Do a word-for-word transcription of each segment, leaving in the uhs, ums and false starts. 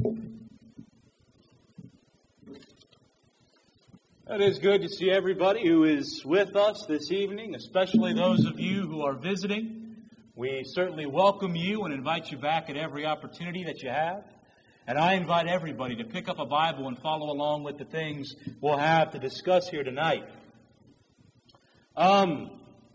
It is good to see everybody who is with us this evening, especially those of you who are visiting. We certainly welcome you and invite you back at every opportunity that you have. And I invite everybody to pick up a Bible and follow along with the things we'll have to discuss here tonight. Um,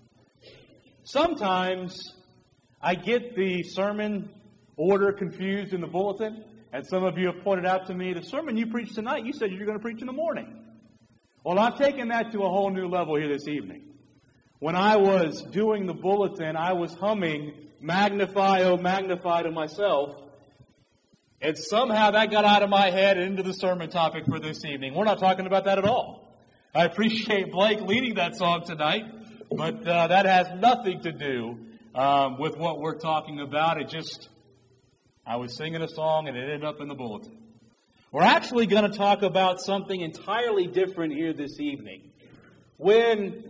sometimes I get the sermon order confused in the bulletin, and some of you have pointed out to me, the sermon you preached tonight, you said you were going to preach in the morning. Well, I've taken that to a whole new level here this evening. When I was doing the bulletin, I was humming, "Magnify, oh magnify" to myself. And somehow that got out of my head and into the sermon topic for this evening. We're not talking about that at all. I appreciate Blake leading that song tonight, but uh, that has nothing to do um, with what we're talking about. It just, I was singing a song and it ended up in the bulletin. We're actually going to talk about something entirely different here this evening. When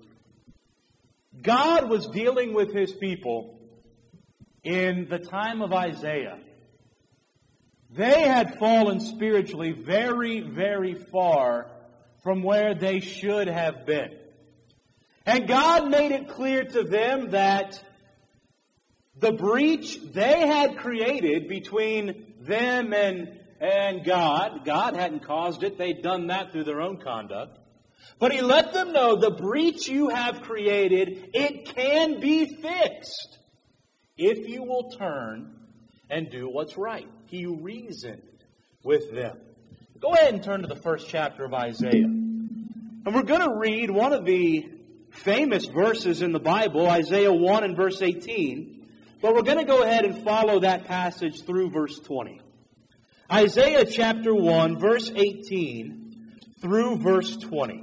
God was dealing with His people in the time of Isaiah, they had fallen spiritually very, very far from where they should have been. And God made it clear to them that the breach they had created between them and And God, God hadn't caused it. They'd done that through their own conduct. But He let them know the breach you have created, it can be fixed if you will turn and do what's right. He reasoned with them. Go ahead and turn to the first chapter of Isaiah. And we're going to read one of the famous verses in the Bible, Isaiah one and verse eighteen. But we're going to go ahead and follow that passage through verse twenty. Isaiah chapter one, verse eighteen through verse twenty.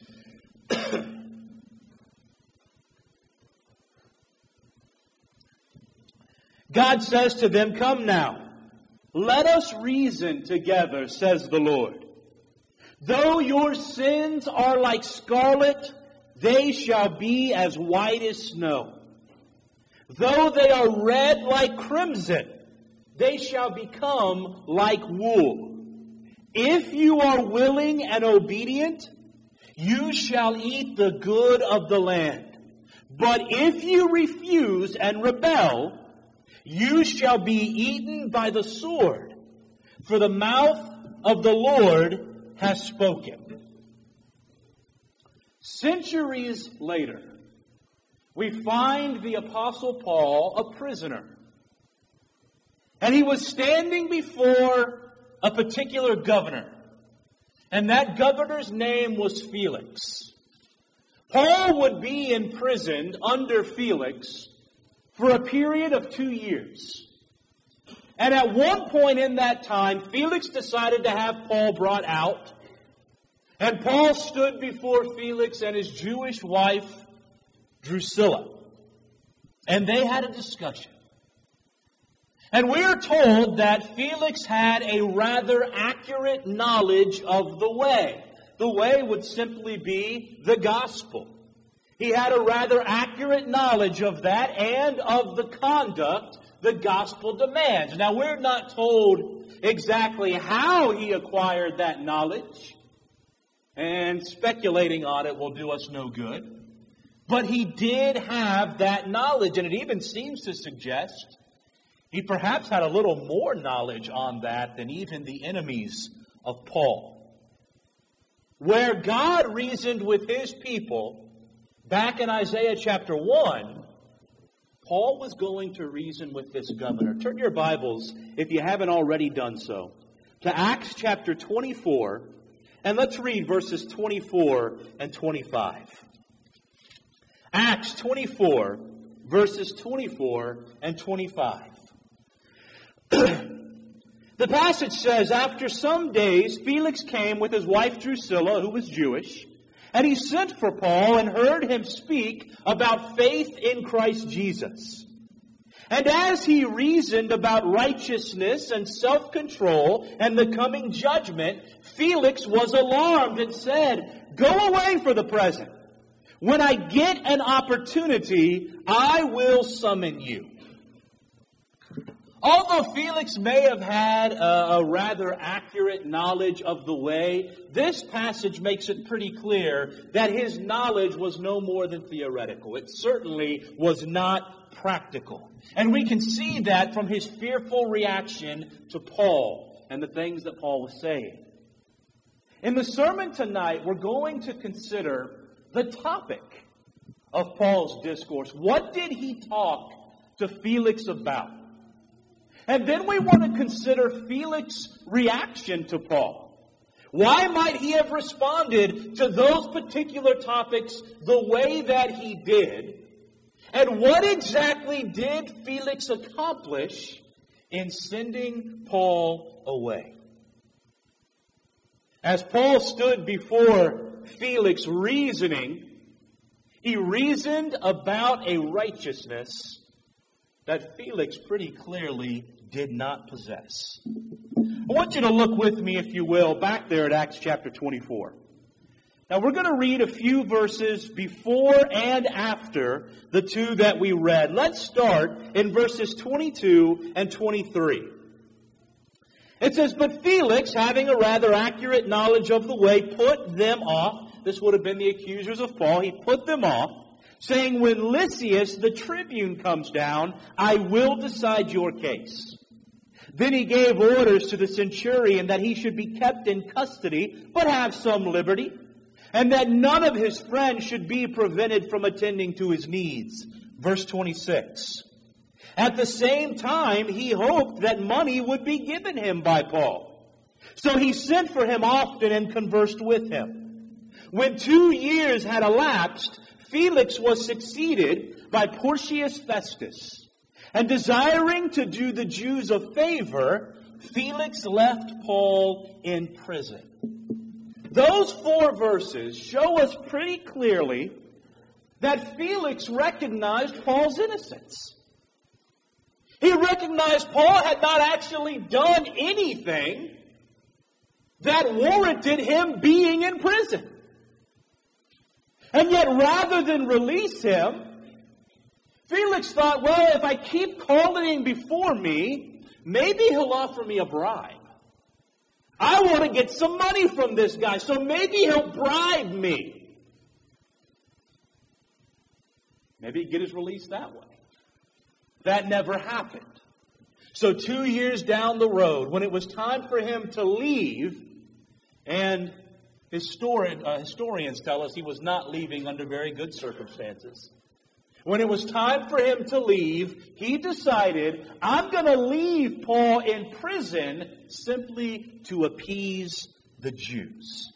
God says to them, "Come now, let us reason together, says the Lord. Though your sins are like scarlet, they shall be as white as snow. Though they are red like crimson, they shall become like wool. If you are willing and obedient, you shall eat the good of the land. But if you refuse and rebel, you shall be eaten by the sword, for the mouth of the Lord has spoken." Centuries later, we find the Apostle Paul a prisoner. And he was standing before a particular governor. And that governor's name was Felix. Paul would be imprisoned under Felix for a period of two years. And at one point in that time, Felix decided to have Paul brought out. And Paul stood before Felix and his Jewish wife, Drusilla. And they had a discussion. And we are told that Felix had a rather accurate knowledge of the way. The way would simply be the gospel. He had a rather accurate knowledge of that and of the conduct the gospel demands. Now, we're not told exactly how he acquired that knowledge, and speculating on it will do us no good. But he did have that knowledge, and it even seems to suggest he perhaps had a little more knowledge on that than even the enemies of Paul. Where God reasoned with His people back in Isaiah chapter one, Paul was going to reason with this governor. Turn your Bibles, if you haven't already done so, to Acts chapter twenty-four, and let's read verses twenty-four and twenty-five. Acts twenty-four, verses twenty-four and twenty-five. The passage says, "After some days, Felix came with his wife Drusilla, who was Jewish, and he sent for Paul and heard him speak about faith in Christ Jesus. And as he reasoned about righteousness and self-control and the coming judgment, Felix was alarmed and said, 'Go away for the present. When I get an opportunity, I will summon you.' Although Felix may have had a, a rather accurate knowledge of the way, this passage makes it pretty clear that his knowledge was no more than theoretical. It certainly was not practical. And we can see that from his fearful reaction to Paul and the things that Paul was saying. In the sermon tonight, we're going to consider the topic of Paul's discourse. What did he talk to Felix about? And then we want to consider Felix's reaction to Paul. Why might he have responded to those particular topics the way that he did? And what exactly did Felix accomplish in sending Paul away? As Paul stood before Felix reasoning, he reasoned about a righteousness that Felix pretty clearly did not possess. I want you to look with me, if you will, back there at Acts chapter twenty-four. Now we're going to read a few verses before and after the two that we read. Let's start in verses twenty-two and twenty-three. It says, "But Felix, having a rather accurate knowledge of the way, put them off." This would have been the accusers of Paul. He put them off, saying, "When Lysias the tribune comes down, I will decide your case." Then he gave orders to the centurion that he should be kept in custody, but have some liberty, and that none of his friends should be prevented from attending to his needs. Verse twenty-six. At the same time, he hoped that money would be given him by Paul. So he sent for him often and conversed with him. When two years had elapsed, Felix was succeeded by Porcius Festus. And desiring to do the Jews a favor, Felix left Paul in prison. Those four verses show us pretty clearly that Felix recognized Paul's innocence. He recognized Paul had not actually done anything that warranted him being in prison. And yet, rather than release him, Felix thought, well, if I keep calling him before me, maybe he'll offer me a bribe. I want to get some money from this guy, so maybe he'll bribe me. Maybe he'd get his release that way. That never happened. So two years down the road, when it was time for him to leave, and historian, uh, historians tell us he was not leaving under very good circumstances. When it was time for him to leave, he decided, I'm going to leave Paul in prison simply to appease the Jews.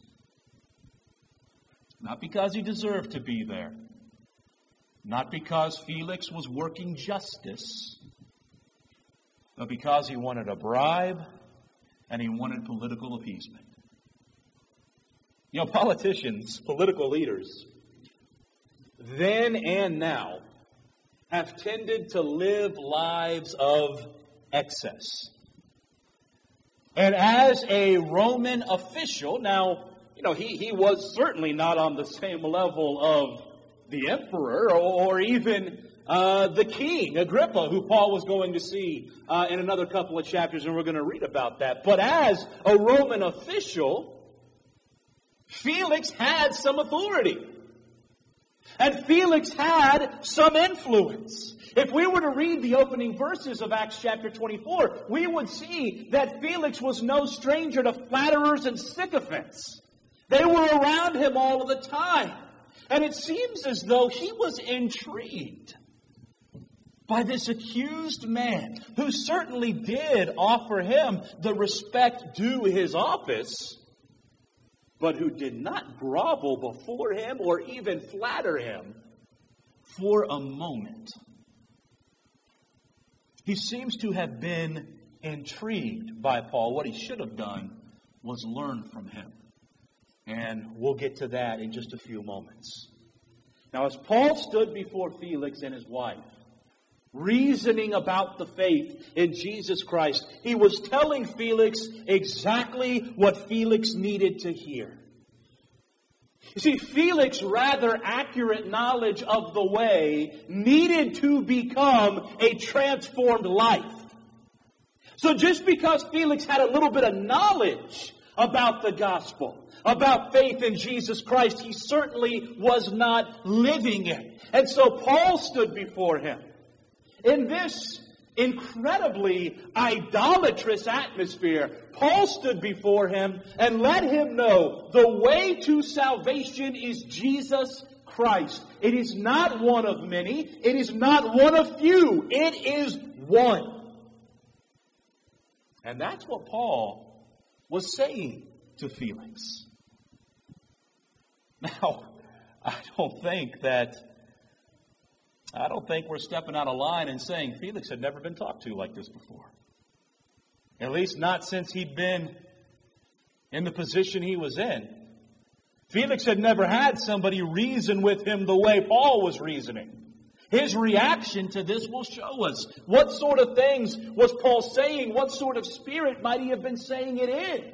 Not because he deserved to be there. Not because Felix was working justice. But because he wanted a bribe and he wanted political appeasement. You know, politicians, political leaders, then and now, have tended to live lives of excess. And as a Roman official, now, you know, he, he was certainly not on the same level of the emperor or, or even uh, the king, Agrippa, who Paul was going to see uh, in another couple of chapters, and we're going to read about that. But as a Roman official, Felix had some authority. And Felix had some influence. If we were to read the opening verses of Acts chapter twenty-four, we would see that Felix was no stranger to flatterers and sycophants. They were around him all of the time. And it seems as though he was intrigued by this accused man who certainly did offer him the respect due his office, but who did not grovel before him or even flatter him for a moment. He seems to have been intrigued by Paul. What he should have done was learn from him. And we'll get to that in just a few moments. Now, as Paul stood before Felix and his wife, reasoning about the faith in Jesus Christ, he was telling Felix exactly what Felix needed to hear. You see, Felix's rather accurate knowledge of the way needed to become a transformed life. So just because Felix had a little bit of knowledge about the gospel, about faith in Jesus Christ, he certainly was not living it. And so Paul stood before him in this incredibly idolatrous atmosphere. Paul stood before him and let him know the way to salvation is Jesus Christ. It is not one of many. It is not one of few. It is one. And that's what Paul was saying to Felix. Now, I don't think that I don't think we're stepping out of line and saying Felix had never been talked to like this before. At least not since he'd been in the position he was in. Felix had never had somebody reason with him the way Paul was reasoning. His reaction to this will show us what sort of things was Paul saying, what sort of spirit might he have been saying it in.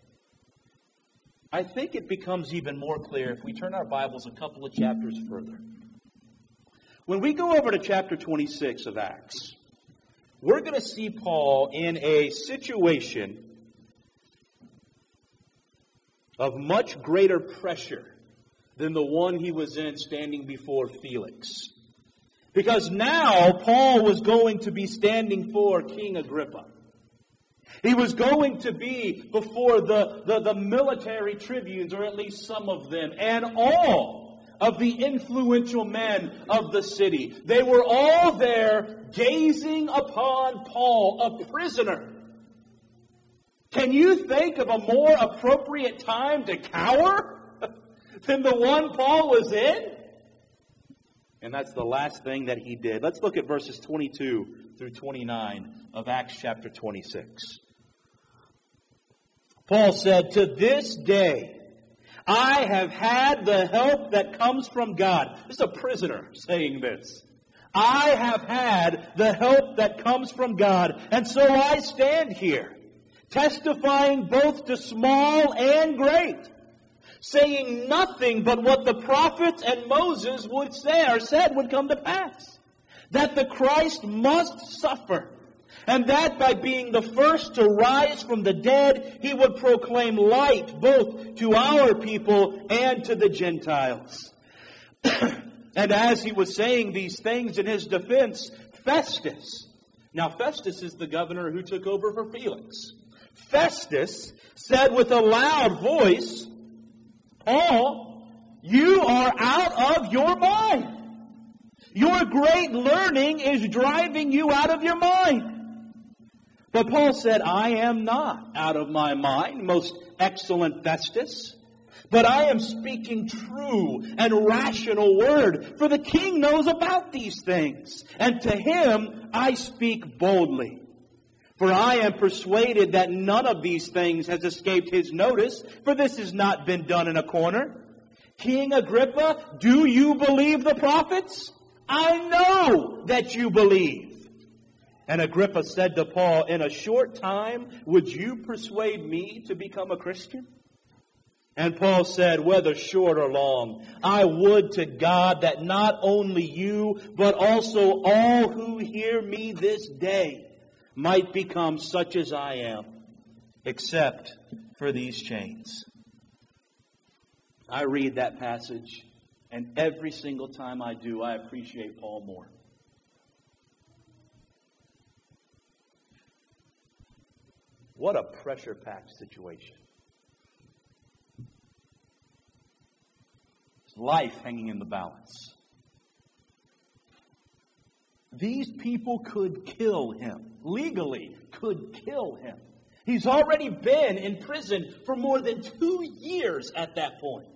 I think it becomes even more clear if we turn our Bibles a couple of chapters further. When we go over to chapter twenty-six of Acts, we're going to see Paul in a situation of much greater pressure than the one he was in standing before Felix. Because now Paul was going to be standing for King Agrippa. He was going to be before the, the, the military tribunes, or at least some of them, and all of the influential men of the city. They were all there gazing upon Paul, a prisoner. Can you think of a more appropriate time to cower than the one Paul was in? And that's the last thing that he did. Let's look at verses twenty-two through twenty-nine of Acts chapter twenty-six. Paul said, "To this day I have had the help that comes from God." This is a prisoner saying this. "I have had the help that comes from God, and so I stand here, testifying both to small and great, saying nothing but what the prophets and Moses would say or said would come to pass, that the Christ must suffer, and that by being the first to rise from the dead, he would proclaim light both to our people and to the Gentiles." And as he was saying these things in his defense, Festus, now Festus is the governor who took over for Felix, Festus said with a loud voice, "Paul, you are out of your mind. Your great learning is driving you out of your mind." But Paul said, "I am not out of my mind, most excellent Festus, but I am speaking true and rational word, for the king knows about these things, and to him I speak boldly. For I am persuaded that none of these things has escaped his notice, for this has not been done in a corner. King Agrippa, do you believe the prophets? I know that you believe." And Agrippa said to Paul, "In a short time, would you persuade me to become a Christian?" And Paul said, "Whether short or long, I would to God that not only you, but also all who hear me this day might become such as I am, except for these chains." I read that passage, and every single time I do, I appreciate Paul more. What a pressure-packed situation. It's life hanging in the balance. These people could kill him. Legally, could kill him. He's already been in prison for more than two years at that point.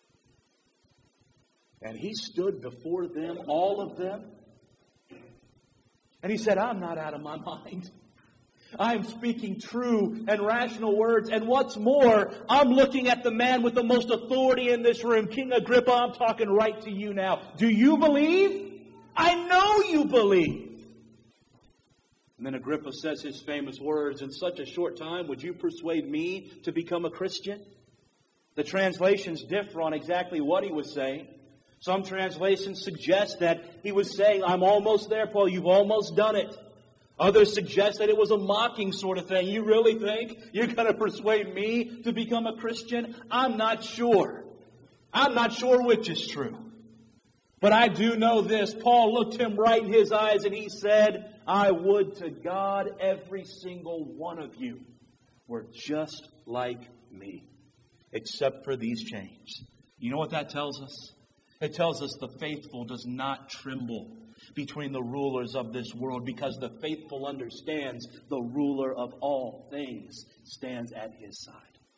And he stood before them, all of them. And he said, "I'm not out of my mind. I'm speaking true and rational words. And what's more, I'm looking at the man with the most authority in this room. King Agrippa, I'm talking right to you now. Do you believe? I know you believe." And then Agrippa says his famous words, "In such a short time, would you persuade me to become a Christian?" The translations differ on exactly what he was saying. Some translations suggest that he was saying, "I'm almost there, Paul. You've almost done it. Others suggest that it was a mocking sort of thing. You really think you're going to persuade me to become a Christian? I'm not sure. I'm not sure which is true. But I do know this. Paul looked him right in his eyes and he said, I would to God every single one of you were just like me, except for these chains. You know what that tells us? It tells us the faithful does not tremble between the rulers of this world, because the faithful understands the ruler of all things stands at his side.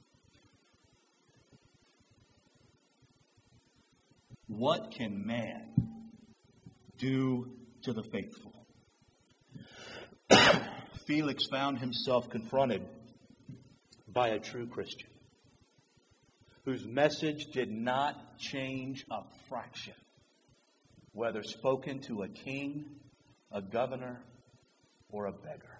What can man do to the faithful? Felix found himself confronted by a true Christian whose message did not change a fraction, whether spoken to a king, a governor, or a beggar.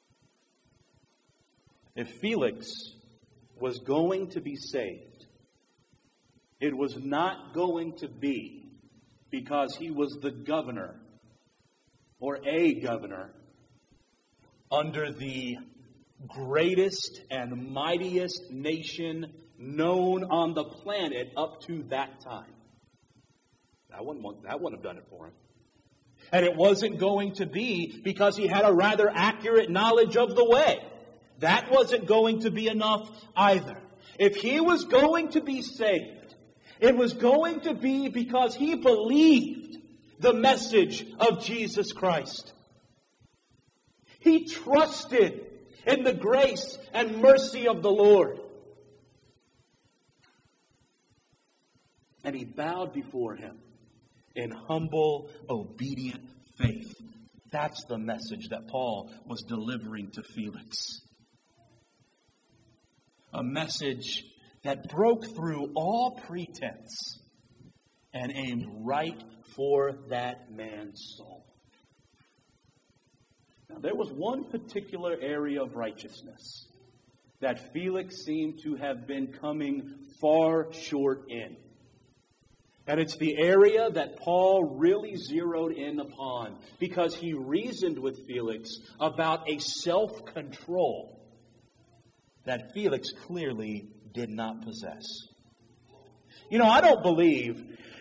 If Felix was going to be saved, it was not going to be because he was the governor or a governor under the greatest and mightiest nation known on the planet up to that time. That wouldn't, that wouldn't have done it for him. And it wasn't going to be because he had a rather accurate knowledge of the way. That wasn't going to be enough either. If he was going to be saved, it was going to be because he believed the message of Jesus Christ. He trusted in the grace and mercy of the Lord. And he bowed before him in humble, obedient faith. That's the message that Paul was delivering to Felix. A message that broke through all pretense and aimed right for that man's soul. Now, there was one particular area of righteousness that Felix seemed to have been coming far short in. And it's the area that Paul really zeroed in upon, because he reasoned with Felix about a self-control that Felix clearly did not possess. You know, I don't believe,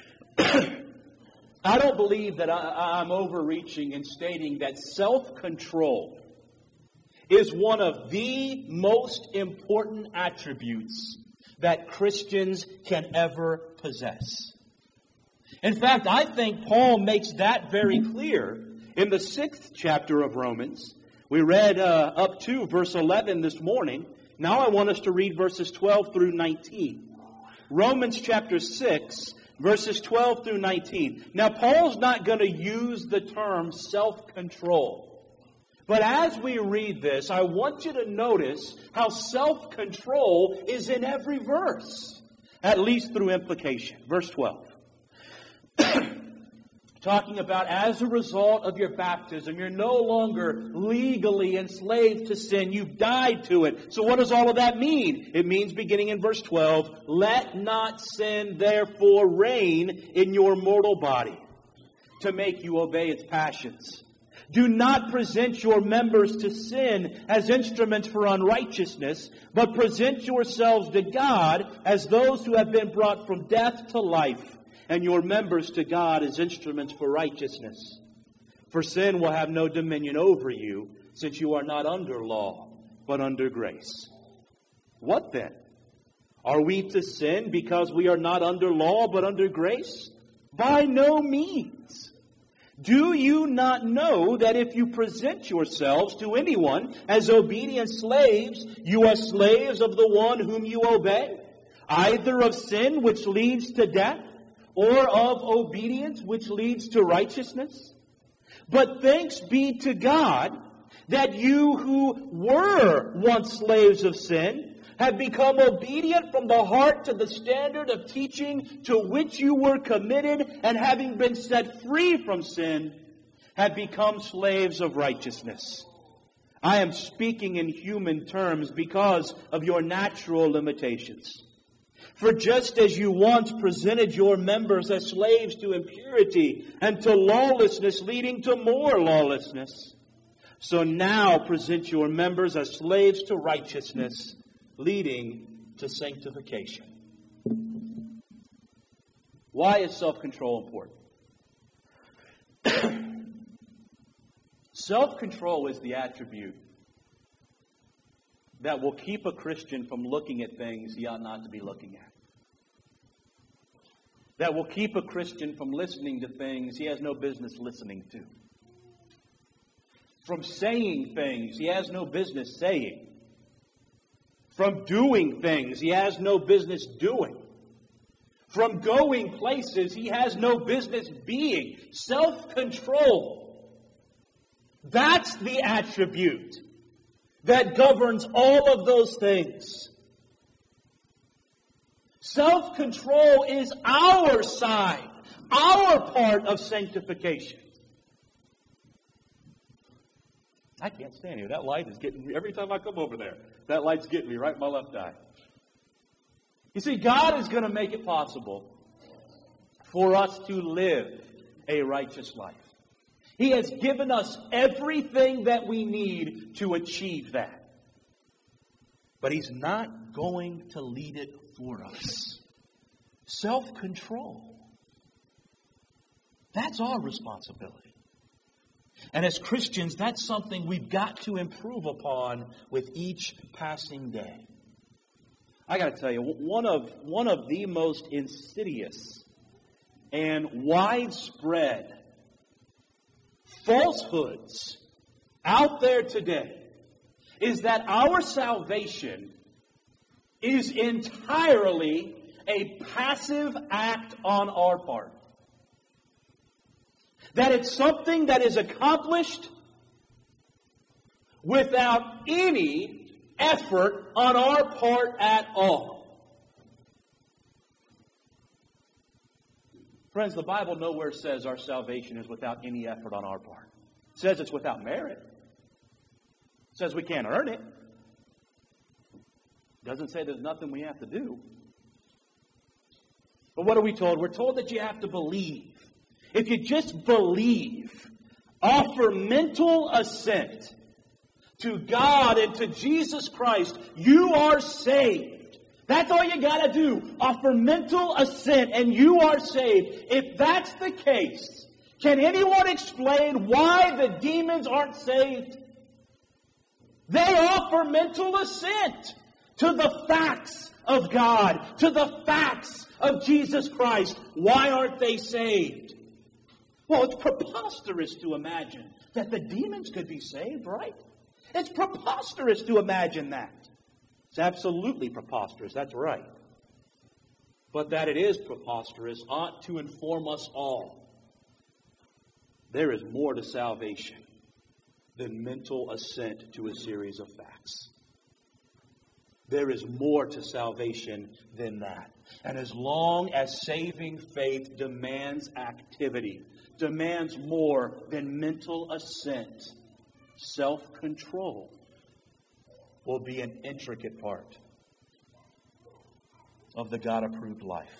I don't believe that I, I'm overreaching in stating that self-control is one of the most important attributes that Christians can ever possess. In fact, I think Paul makes that very clear in the sixth chapter of Romans. We read uh, up to verse eleven this morning. Now I want us to read verses twelve through nineteen. Romans chapter six, verses twelve through nineteen. Now, Paul's not going to use the term self-control. But as we read this, I want you to notice how self-control is in every verse, at least through implication. Verse twelve. Talking about, as a result of your baptism, you're no longer legally enslaved to sin. You've died to it. So what does all of that mean? It means, beginning in verse twelve, let not sin therefore reign in your mortal body to make you obey its passions. Do not present your members to sin as instruments for unrighteousness, but present yourselves to God as those who have been brought from death to life, and your members to God as instruments for righteousness. For sin will have no dominion over you, since you are not under law, but under grace. What then? Are we to sin because we are not under law, but under grace? By no means. Do you not know that if you present yourselves to anyone as obedient slaves, you are slaves of the one whom you obey, either of sin which leads to death, or of obedience which leads to righteousness? But thanks be to God that you who were once slaves of sin have become obedient from the heart to the standard of teaching to which you were committed, and having been set free from sin, have become slaves of righteousness. I am speaking in human terms because of your natural limitations. For just as you once presented your members as slaves to impurity and to lawlessness leading to more lawlessness, So now present your members as slaves to righteousness, leading to sanctification. Why is self-control important? Self-control is the attribute that will keep a Christian from looking at things he ought not to be looking at. That will keep a Christian from listening to things he has no business listening to. From saying things he has no business saying. From doing things he has no business doing. From going places he has no business being. Self-control. That's the attribute that governs all of those things. Self-control is our side, our part of sanctification. I can't stand here. That light is getting me every time I come over there. That light's getting me right in my left eye. You see, God is going to make it possible for us to live a righteous life. He has given us everything that we need to achieve that. But He's not going to lead it for us. Self-control. That's our responsibility. And as Christians, that's something we've got to improve upon with each passing day. I got to tell you, one of, one of the most insidious and widespread falsehoods out there today is that our salvation is entirely a passive act on our part. That it's something that is accomplished without any effort on our part at all. Friends, the Bible nowhere says our salvation is without any effort on our part. It says it's without merit. It says we can't earn it. It doesn't say there's nothing we have to do. But what are we told? We're told that you have to believe. If you just believe, offer mental assent to God and to Jesus Christ, you are saved. That's all you got to do. Offer mental assent and you are saved. If that's the case, can anyone explain why the demons aren't saved? They offer mental assent to the facts of God, to the facts of Jesus Christ. Why aren't they saved? Well, it's preposterous to imagine that the demons could be saved, right? It's preposterous to imagine that. It's absolutely preposterous, that's right. But that it is preposterous ought to inform us all. There is more to salvation than mental assent to a series of facts. There is more to salvation than that. And as long as saving faith demands activity, demands more than mental assent, self-control will be an intricate part of the God-approved life.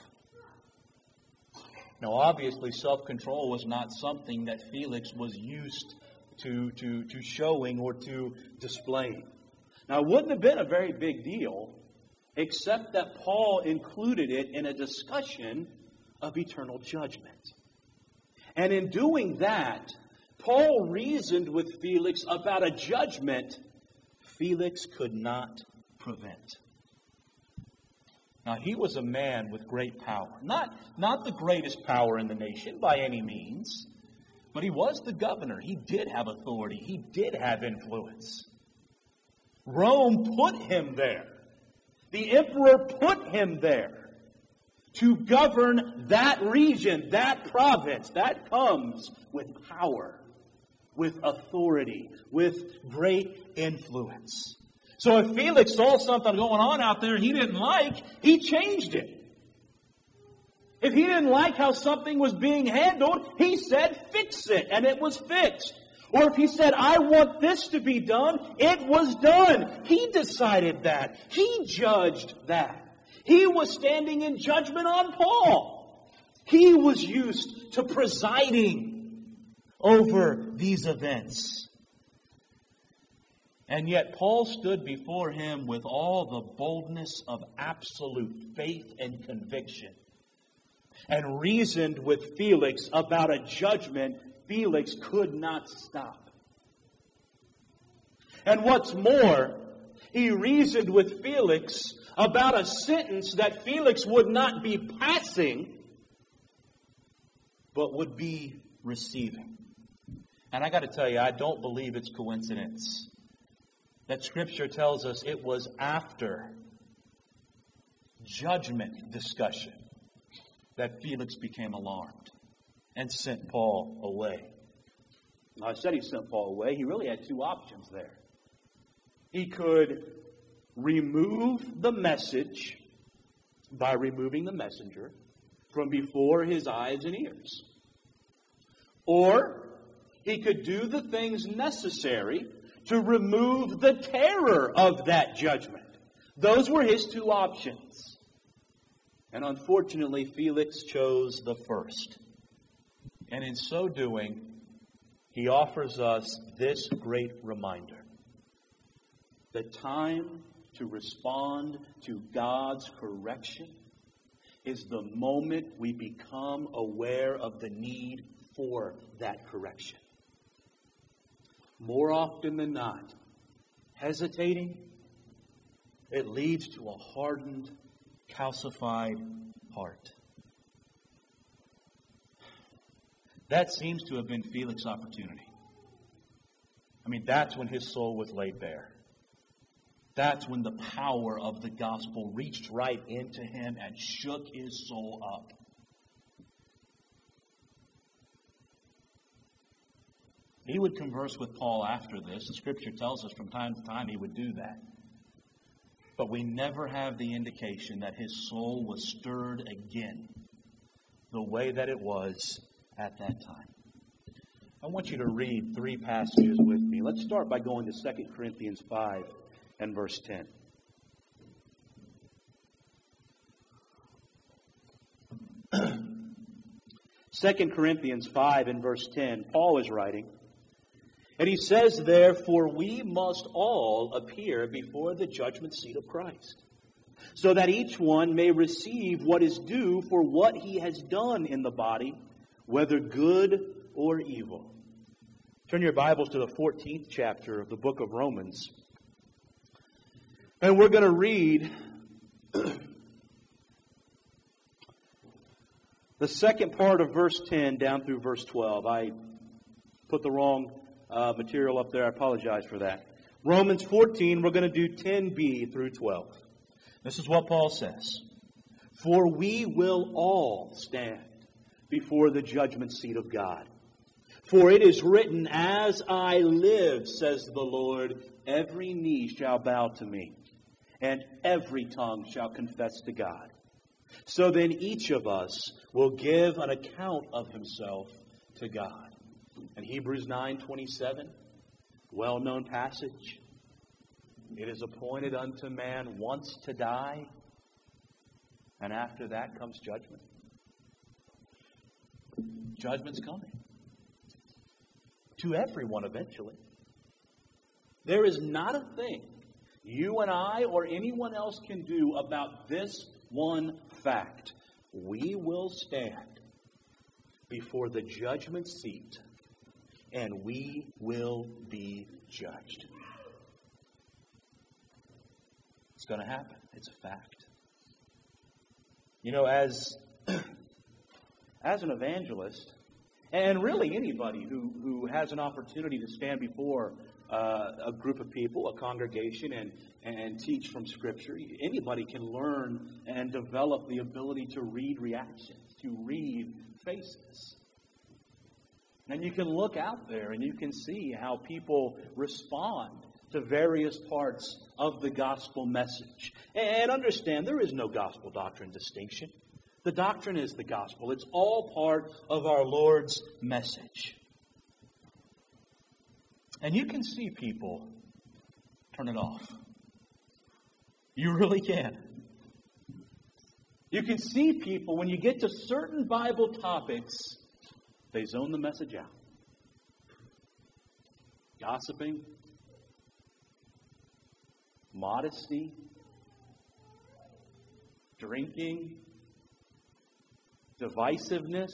Now, obviously, self-control was not something that Felix was used to, to, to showing or to displaying. Now, it wouldn't have been a very big deal, except that Paul included it in a discussion of eternal judgment. And in doing that, Paul reasoned with Felix about a judgment Felix could not prevent. Now, he was a man with great power. Not, not the greatest power in the nation by any means, but he was the governor. He did have authority. He did have influence. Rome put him there. The emperor put him there to govern that region, that province. That comes with power, with authority, with great influence. So if Felix saw something going on out there he didn't like, he changed it. If he didn't like how something was being handled, he said, fix it, and it was fixed. Or if he said, I want this to be done, it was done. He decided that. He judged that. He was standing in judgment on Paul. He was used to presiding over these events. And yet Paul stood before him with all the boldness of absolute faith and conviction, and reasoned with Felix about a judgment Felix could not stop. And what's more, he reasoned with Felix about a sentence that Felix would not be passing, but would be receiving. And I got to tell you, I don't believe it's coincidence that Scripture tells us it was after judgment discussion that Felix became alarmed and sent Paul away. Now, I said he sent Paul away. He really had two options there. He could remove the message by removing the messenger from before his eyes and ears. Or he could do the things necessary to remove the terror of that judgment. Those were his two options. And unfortunately, Felix chose the first. And in so doing, he offers us this great reminder. The time to respond to God's correction is the moment we become aware of the need for that correction. More often than not, hesitating, it leads to a hardened, calcified heart. That seems to have been Felix's opportunity. I mean, that's when his soul was laid bare. That's when the power of the gospel reached right into him and shook his soul up. He would converse with Paul after this. The Scripture tells us from time to time he would do that. But we never have the indication that his soul was stirred again the way that it was at that time. I want you to read three passages with me. Let's start by going to Second Corinthians five and verse ten. Second Corinthians five and verse ten, Paul is writing, and he says, "Therefore we must all appear before the judgment seat of Christ, so that each one may receive what is due for what he has done in the body, whether good or evil." Turn your Bibles to the fourteenth chapter of the book of Romans. And we're going to read the second part of verse ten down through verse twelve. I put the wrong uh, material up there. I apologize for that. Romans fourteen, we're going to do ten b through twelve. This is what Paul says. "For we will all stand before the judgment seat of God. For it is written, 'As I live, says the Lord, every knee shall bow to me, and every tongue shall confess to God.' So then each of us will give an account of himself to God." And Hebrews nine twenty-seven, well-known passage. "It is appointed unto man once to die, and after that comes judgment." Judgment's coming. To everyone eventually. There is not a thing you and I or anyone else can do about this one fact. We will stand before the judgment seat, and we will be judged. It's going to happen. It's a fact. You know, as, as an evangelist, and really anybody who, who has an opportunity to stand before uh, a group of people, a congregation, and, and teach from Scripture, anybody can learn and develop the ability to read reactions, to read faces. And you can look out there and you can see how people respond to various parts of the gospel message. And understand, there is no gospel doctrine distinction. The doctrine is the gospel. It's all part of our Lord's message. And you can see people turn it off. You really can. You can see people, when you get to certain Bible topics, they zone the message out. Gossiping, modesty, drinking, divisiveness,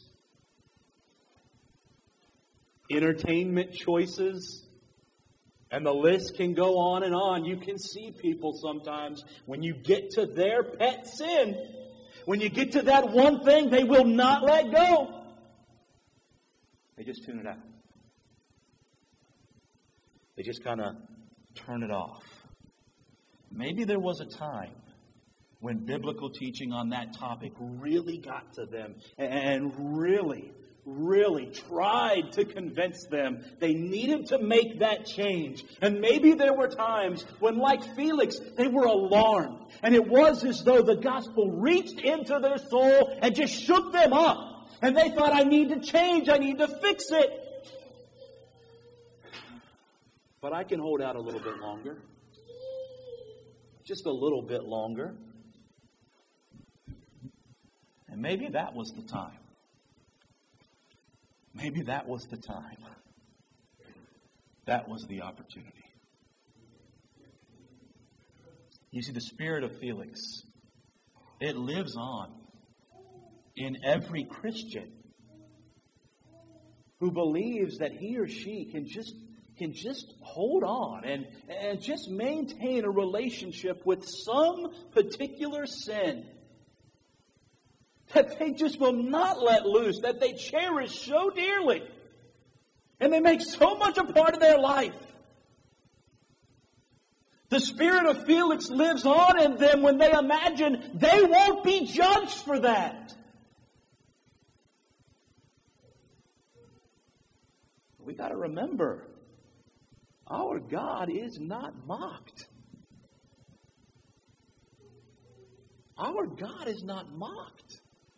entertainment choices, and the list can go on and on. You can see people sometimes, when you get to their pet sin, when you get to that one thing they will not let go, they just tune it out. They just kind of turn it off. Maybe there was a time when biblical teaching on that topic really got to them and really, really tried to convince them they needed to make that change. And maybe there were times when, like Felix, they were alarmed. And it was as though the gospel reached into their soul and just shook them up. And they thought, I need to change, I need to fix it. But I can hold out a little bit longer. Just a little bit longer. And maybe that was the time. Maybe that was the time. That was the opportunity. You see, the spirit of Felix, it lives on in every Christian who believes that he or she can just can just hold on and, and just maintain a relationship with some particular sin that they just will not let loose, that they cherish so dearly, and they make so much a part of their life. The spirit of Felix lives on in them when they imagine they won't be judged for that. We got to remember, our God is not mocked. Our God is not mocked.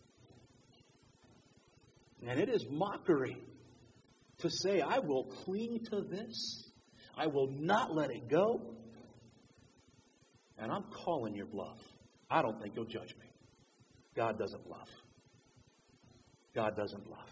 And it is mockery to say, I will cling to this. I will not let it go. And I'm calling your bluff. I don't think you'll judge me. God doesn't bluff. God doesn't bluff.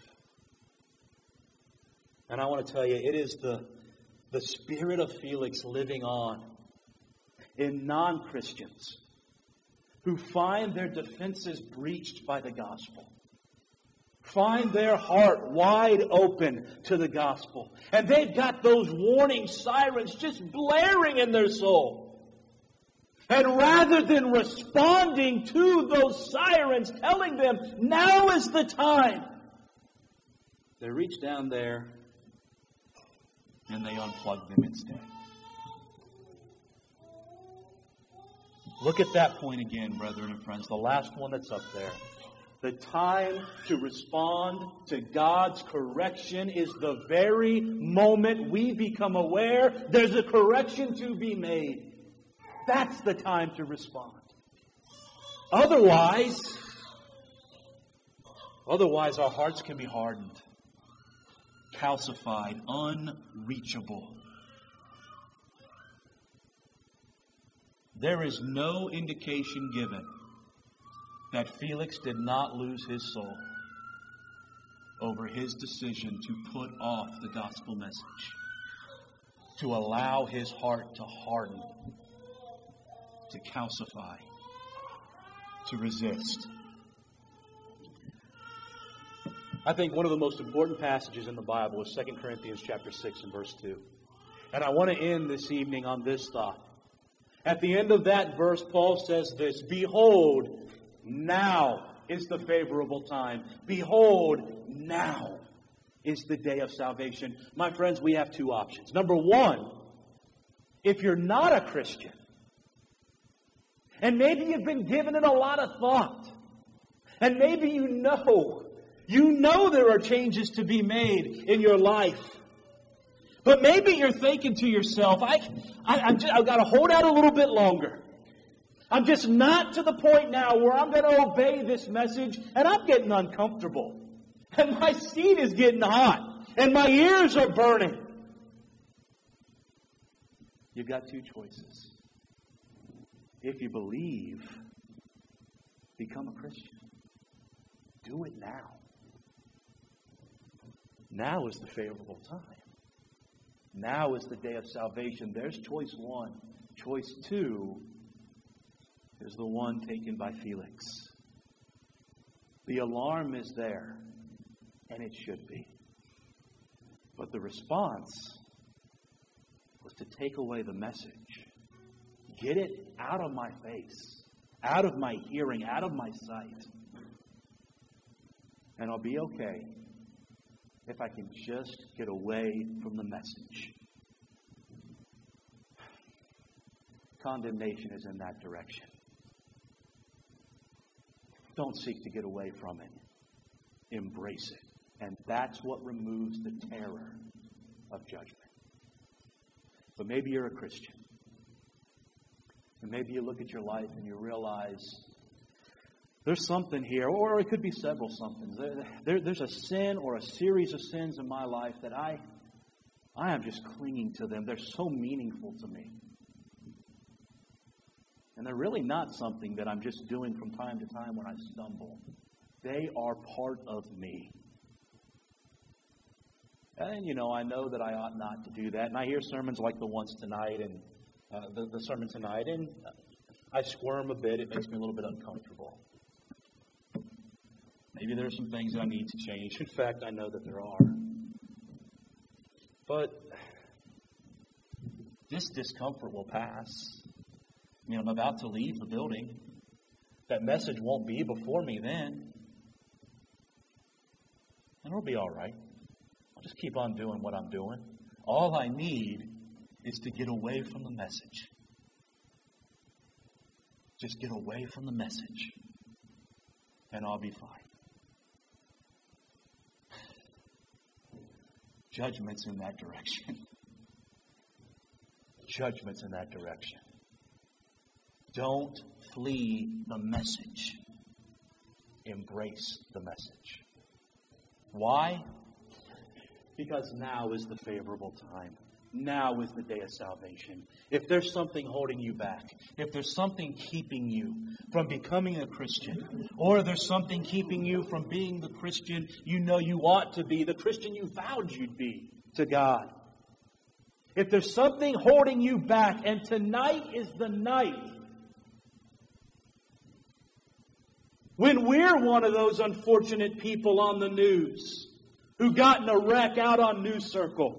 And I want to tell you, it is the, the spirit of Felix living on in non-Christians who find their defenses breached by the gospel. Find their heart wide open to the gospel. And they've got those warning sirens just blaring in their soul. And rather than responding to those sirens, telling them, now is the time, they reach down there and they unplug them instead. Look at that point again, brethren and friends. The last one that's up there. The time to respond to God's correction is the very moment we become aware there's a correction to be made. That's the time to respond. Otherwise, otherwise our hearts can be hardened, calcified, unreachable. There is no indication given that Felix did not lose his soul over his decision to put off the gospel message, to allow his heart to harden, to calcify, to resist. I think one of the most important passages in the Bible is Second Corinthians chapter six and verse two. And I want to end this evening on this thought. At the end of that verse, Paul says this, behold, now is the favorable time. Behold, now is the day of salvation. My friends, we have two options. Number one, if you're not a Christian, and maybe you've been given it a lot of thought, and maybe you know, you know there are changes to be made in your life, but maybe you're thinking to yourself, I, I, I'm just, I've got to hold out a little bit longer. I'm just not to the point now where I'm going to obey this message, and I'm getting uncomfortable. And my seat is getting hot, and my ears are burning. You've got two choices. If you believe, become a Christian. Do it now. Now is the favorable time. Now is the day of salvation. There's choice one. Choice two is the one taken by Felix. The alarm is there, and it should be. But the response was to take away the message. Get it out of my face, out of my hearing, out of my sight. And I'll be okay if I can just get away from the message. Condemnation is in that direction. Don't seek to get away from it. Embrace it. And that's what removes the terror of judgment. But maybe you're a Christian. And maybe you look at your life and you realize there's something here, or it could be several somethings. There, there, there's a sin or a series of sins in my life that I, I am just clinging to them. They're so meaningful to me. And they're really not something that I'm just doing from time to time when I stumble. They are part of me. And, you know, I know that I ought not to do that. And I hear sermons like the ones tonight and uh, the, the sermon tonight, and I squirm a bit. It makes me a little bit uncomfortable. Maybe there are some things that I need to change. In fact, I know that there are. But this discomfort will pass. I mean, I'm about to leave the building. That message won't be before me then. And it'll be all right. I'll just keep on doing what I'm doing. All I need is to get away from the message. Just get away from the message. And I'll be fine. Judgment's in that direction. Judgment's in that direction. Don't flee the message. Embrace the message. Why? Because now is the favorable time. Now is the day of salvation. If there's something holding you back, if there's something keeping you from becoming a Christian, or there's something keeping you from being the Christian you know you ought to be, the Christian you vowed you'd be to God. If there's something holding you back, and tonight is the night when we're one of those unfortunate people on the news who got in a wreck out on News Circle,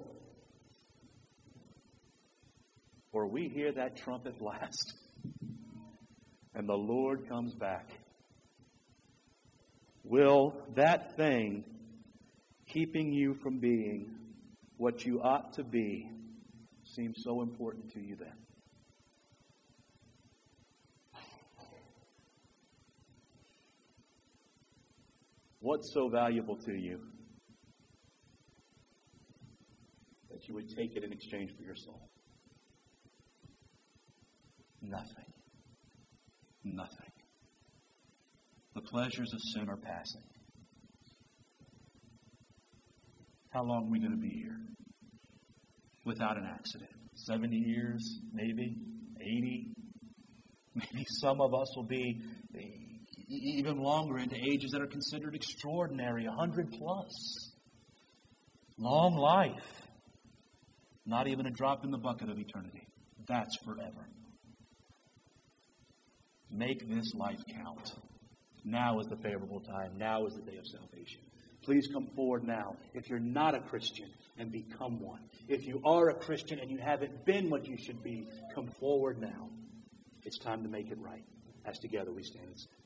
or we hear that trumpet blast and the Lord comes back, will that thing keeping you from being what you ought to be seem so important to you then? What's so valuable to you that you would take it in exchange for your soul? Nothing. Nothing. The pleasures of sin are passing. How long are we going to be here without an accident? seventy years, maybe? eighty? Maybe some of us will be even longer, into ages that are considered extraordinary, one hundred plus. Long life. Not even a drop in the bucket of eternity. That's forever. Make this life count. Now is the favorable time. Now is the day of salvation. Please come forward now. If you're not a Christian, and become one. If you are a Christian and you haven't been what you should be, come forward now. It's time to make it right. As together we stand and sing.